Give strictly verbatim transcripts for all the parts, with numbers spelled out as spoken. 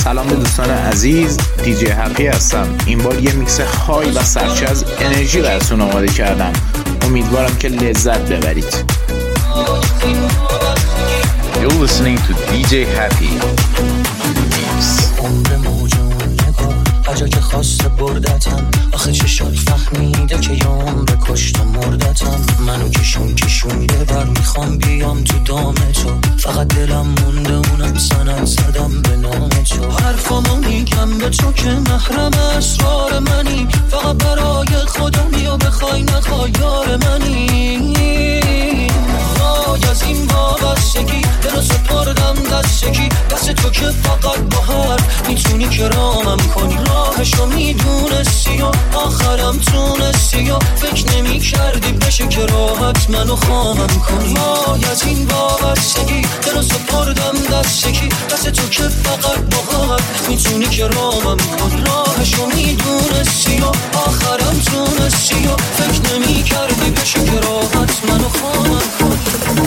سلام به دوستان عزیز، دیجی هپی هستم. این بار یه میکس های و سرچه از انرژی براتون آماده کردم. امیدوارم که لذت ببرید. You're listening to دی جی Happy Mix. هر جا که خواسته بردتم، آخه چشات فهمیده که یام به کشت مردتم. منو کشون کشون یه بر میخوام بیام تو دام تو، فقط دلم مونده اونم سند زدم به نام تو. حرفامو میگم به تو که محرم اسرار منی، فقط برای خودم یا بخوای نخوای یار منی. وای از این وابستگی دلو سپردم دستگی، دست تو که فقط با حرف میتونی کرامم کنی. راهشو میدونستی و آخرم تونستی و فکر نمی کردی بشه که راحت منو خواهم کنی. وای از این وابستگی دلو سپردم دستگی، دست تو که فقط با حرف میتونی کرامم کنی. راهشو میدونستی و آخرم تونستی و فکر نمی کردی بشه که راحت منو خواهم کنی.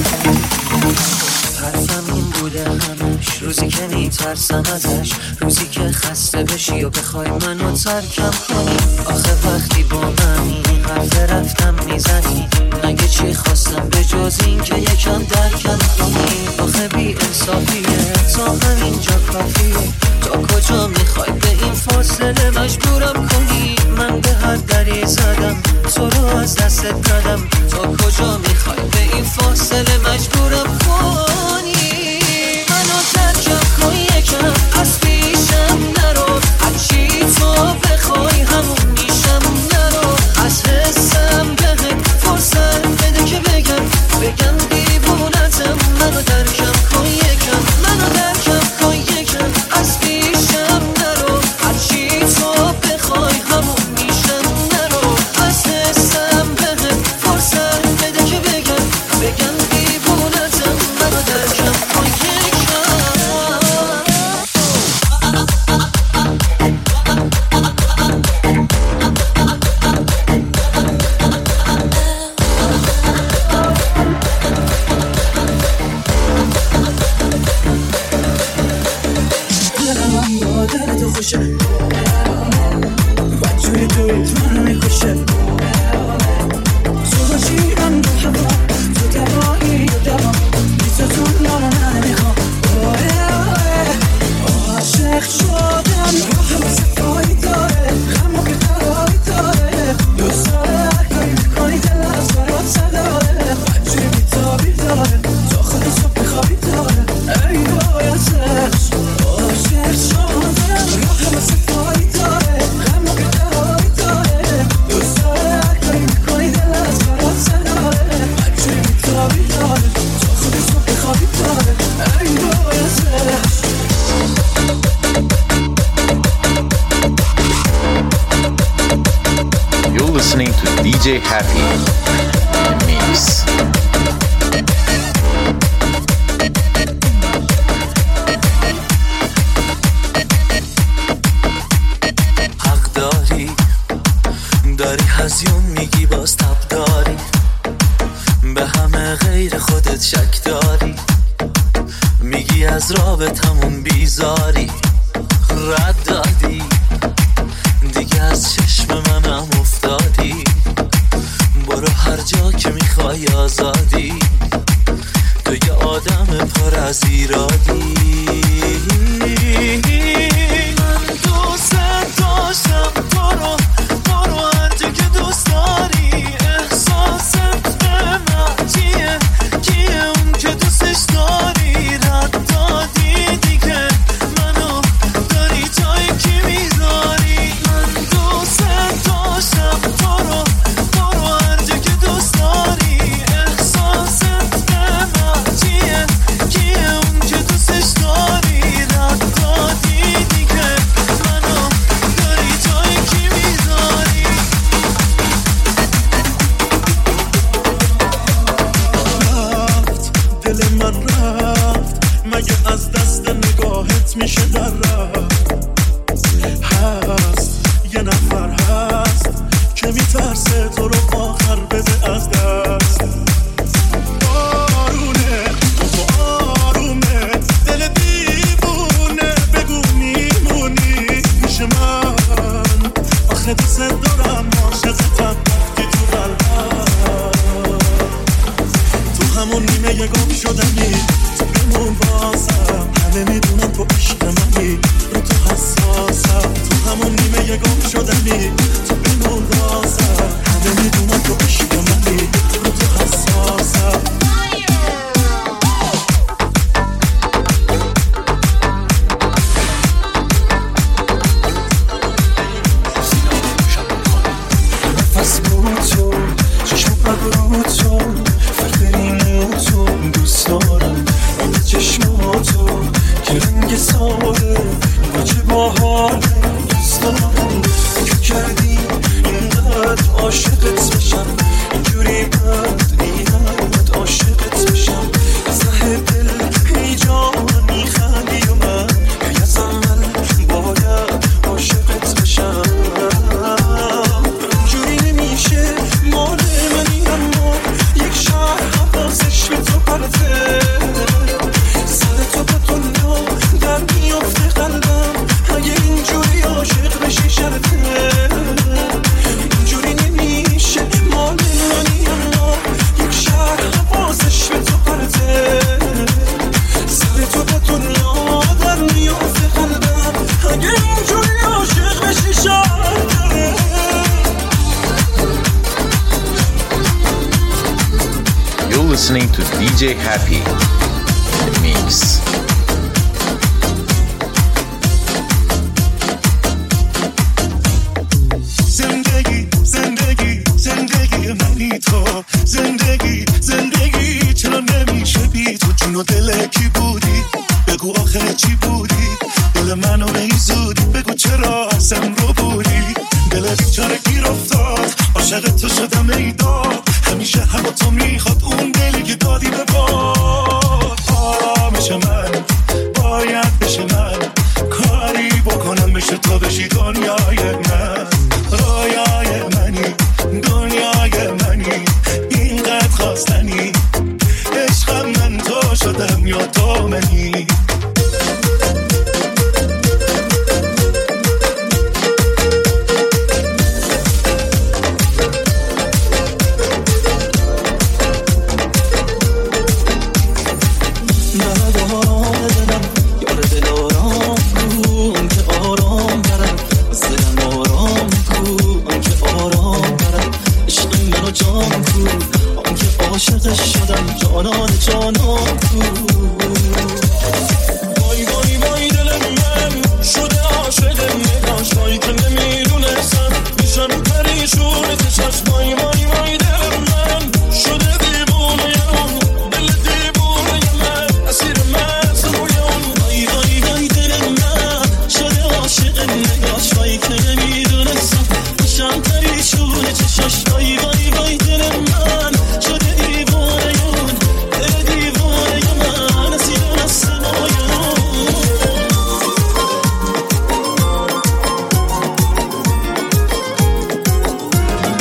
حرفم این بوده همش، روزی که میترسم ازش، روزی که خسته بشی و بخوای منو ترکم کنی. آخه وقتی با منی حرف رفتم میزنی، مگه چی خواستم به جز این که یکم درکم کنی. آخه بی انصافیه تا همینجا کافیه، تا کجا میخوای به این فاصله مجبورم کنی. من به هر دری زدم تو رو از دست دادم، تا کجا میخوای به این فاصله مجبورم کنی. منو ترکم کن یکم از پیشم نرو، هرچی تو بخوای همون میشم نرو. از حسم بهت فرصت بده که بگم بگم دیوونتم. منو ترکم کن یکم، منو ترکم کن یکم از پیشم نرو، هرچی تو بخوای همون میشم نرو. از حسم بهت فرصت بده که بگم بگم دیوونتم. منو ترکم کن یکم. Listening to دی جی Happy Mix. حق داری داری هزیون میگی باز تب داری، به همه غیر خودت شک داری، میگی از رابطمون بیزاری. رد دادی دیگه از چشم منم افتادی، برو هر جا که میخوای آزادی. تو یه آدم پر از ایرادی. من دوست داشتم تو رو، برو هر جا که دوست داری. احساست به من چیه، کیه اون که دوستش داری. رد دادی دیگه منو داری جای کی میذاری. من دوست داشتم تو رو، برو هر جا که دوست داری. احساست به من چیه، کیه اون که دوستش داری. رد دادی دیگه منو داری جای کی میذاری. رفت دل من رفت، مگه از دست نگاهت میشه در رفت. هست یه نفر هست که میترسه تو رو آخر بده از دست. آرونه تو آرومه دل دیوونه، بگو میری رنگ ساده با چه باحال دوستان که کردی اینقدر عاشقت بشم اینجوری بد اینقدر عاشقت بشم از ته دل ای جان میخندی و من از اول باید عاشقت بشم اینجوری نمیشه مال منی اما یک شهر حواسش به تو پرته سر تو به دنیا در میافته قلبم اگه اینجوری عاشق بشی شرطه اینجوری نمیشه مال منی اما یک شهر حواسش به تو پرته سر تو به دنیا در میافته قلبم اگه اینجوری عاشق بشی شرطه You're listening to دی جی Happy The Mix. زندگی زندگی زندگی منی تو زندگی زندگی چرا نمیشه بی تو جون و دل کی بودی بگو آخه چی بودی دل منو بیزودی بگو چرا ازم رو بودی دل بیچاره گیر افتاد عاشق تو شدم ای داد همیشه هوا تو میخواد اون دلی که دادی به باد آرامش من باید بشه من کاری بکنم بشه تو بشی دنیای من رویای منی دنیای منی اینقدر خواستنی عشقم من تو شدم یا تو منی